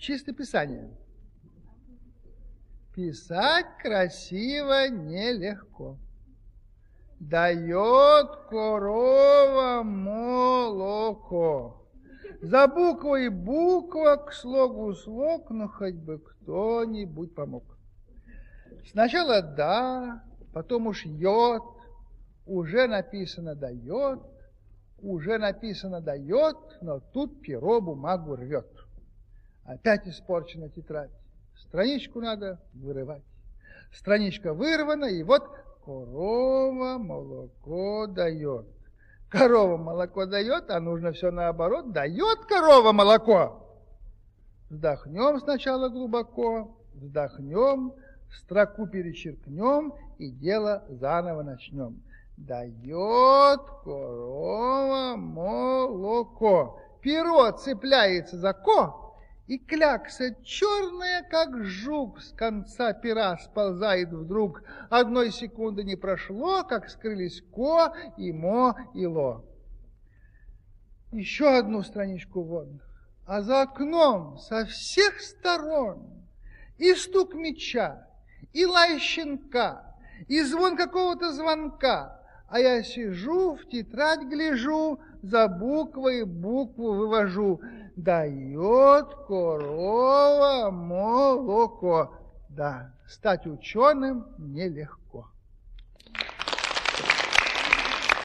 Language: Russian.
чистописание. Писать красиво нелегко. Дает корова молоко. За буквой буква, к слогу слог, но хоть бы кто-нибудь помог. Сначала да, потом уж йод, уже написано дает, уже написано дает, но тут перо бумагу рвет. Опять испорчена тетрадь. Страничку надо вырывать. Страничка вырвана, и вот корова молоко дает. Корова молоко дает, а нужно все наоборот. Дает корова молоко. Вздохнем сначала глубоко, вздохнем, строку перечеркнем и дело заново начнем. Дает корова молоко. Перо цепляется за ко, и клякса черная, как жук, с конца пера сползает вдруг. Одной секунды не прошло, как скрылись ко, и мо, и ло. Еще одну страничку водных. А за окном со всех сторон и стук меча, и лай щенка, и звон какого-то звонка. А я сижу, в тетрадь гляжу, за буквой букву вывожу. Дает корова молоко. Да, стать ученым нелегко.